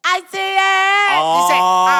Ay, sí es.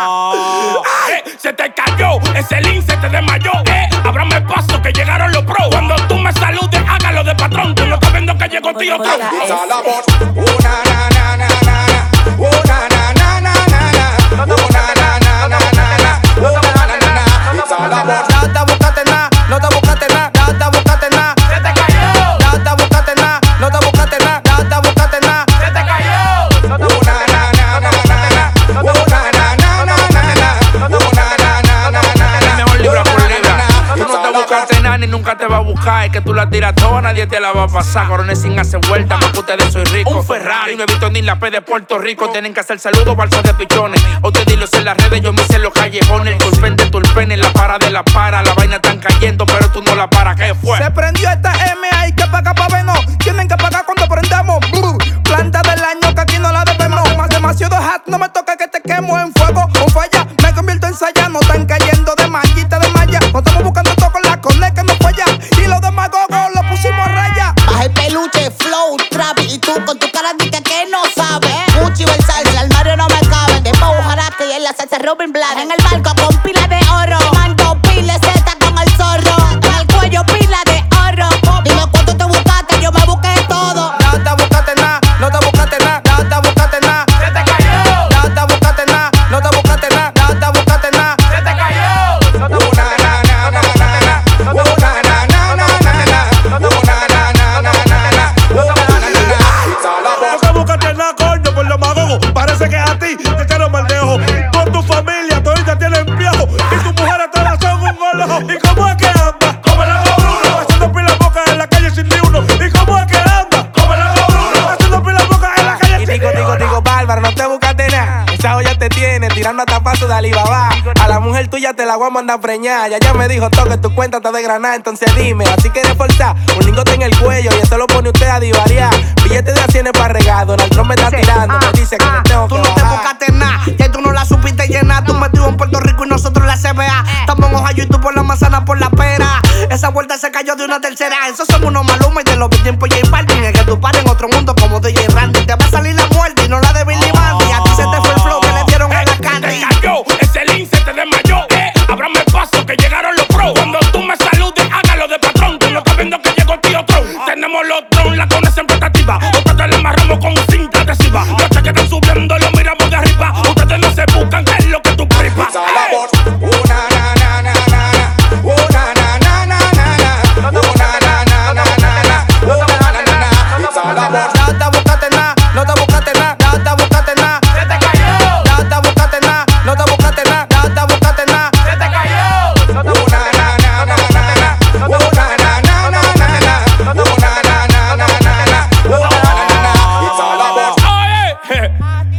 Dice, se te cayó, ese link se te desmayó. Ábrame paso que llegaron los pros. Cuando tú me saludes, hágalo de patrón. Tú no estás viendo que llegó tío otro. Salamos, una na na na na na, una na na na na na, una na na na na na, una na na na. Salamos. No te buscaste nada, no te buscaste nada, no te buscaste nada. se te cayó. No te buscaste nada, no te buscaste nada, no te buscaste nada. Se te cayó. Una na na na na na, una na na na na na, una na na na na. El mejor libra por libra. Tú no te buscaste nada ni nunca te va a buscar. Es que tú la tiras toda, nadie te la va a pasar. Corones sin hacer vuelta, me gusta de soy rico. Un Ferrari, no he visto ni la P de Puerto Rico. Tienen que hacer saludos, balsas de pichones. O te dilos en las redes, yo me hice en los callejones. El turpen de turpen, en la para de la para. La vaina están cayendo, pero tú no la paras. ¿Qué fue? Se prendió esta M, hay que pagar pa' vernos. Tienen que pagar cuando prendamos. Planta del año que aquí no la debemos. Más demasiado hot, no me toca que te quemo en fuego. O falla, me convierto en saya. No están cayendo de mallita de malla. No estamos buscando todo con la cone que no falla. Y los demagogos lo pusimos a raya. Baja el peluche, flow, trap. Y tú con tu cara de que no sabes. Gucci Versace, el armario no me cabe. De Pau Jaraque y en la salsa Robin Black. En el barco con pila de oro. Mango, pile, Z con el zorro. En el cuello, pila de oro. Dime cuánto te buscaste, yo me busqué todo. No te buscaste nada, no te buscaste nada, no te buscaste nada. Se te cayó. No te buscaste nada, no te buscaste nada, no te buscaste nada. Se te cayó. Una na na na na na, una na na na na na, una na na na na na, una na na na. Salamos. No te buscaste nada, coño, por los magogos. Parece que a ti te quiero mal de ojo. Con tu familia, todavía tienen viejo. Y tus mujeres todas son un golojo. ¿Y cómo es que anda? Como el agua Bruno. Haciendo pila boca en la calle sin ni uno. ¿Y cómo es que anda? Como el agua Bruno. Haciendo pila boca en la calle Y sin ni digo, uno. Bárbaro, no te buscaste nada. Esa olla te tiene, tirando hasta paso de Alibaba. A la mujer tuya te la voy a mandar preñar. Ya me dijo todo que tu cuenta está de granada. Entonces dime, así quieres forzar un lingote en el cuello y eso lo pone usted a divariar. Billete de 100 para regado, Donald Trump me está tirando. Me dice que me tengo que Tú no te bajar. buscaste nada, que tú no la supiste llenar. Tú metido en Puerto Rico y nosotros la CBA. Estamos en Ohio y tú por la manzana, por la pera. Esa vuelta se cayó de una tercera. Esos somos unos malumes y te lo vi tiempo J Balvin. Es que tú pares en otro mundo como DJ Randy. Te va a salir la muerte y no la de Billy Mandy. A ti se te fue el flow que le dieron a la Se candy. te cayó, ese link se te desmayó. Ábrame paso que llegaron los pros. Cuando tú me saludes, hágalo de patrón. Tú no estás viendo que llegó tío Tron. Tenemos los drones, la cone siempre está activa. Nosotros le amarramos con cinta adhesiva. Los cheques están subiendo, lo miramos de arriba. Ustedes no se buscan, que es lo que tú pripas. Salamos. Una na na na na na, una na na na na na, una na na na na na, una na na na. Salamos. No te buscaste nada, no te buscaste nada, no te buscaste nada. Se te cayó. No te buscaste nada, no te buscaste nada, no te buscaste nada. Se te cayó. Una na na na na na, una na na na na na, una na na na na na, una na na na. Salamos. Oye,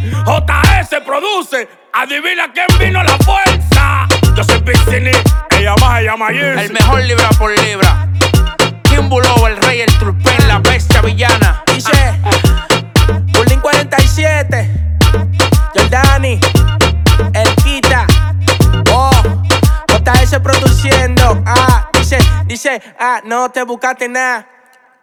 JS produce. Adivina quién vino la fuerza. Yo soy Piscini, ella llama Jersey. El mejor libra por libra. Kimbulo, el rey, el turpen, la bestia villana. Dice, Bulín 47, Jordani, El Quita, JS produciendo. Dice, no te buscaste nada.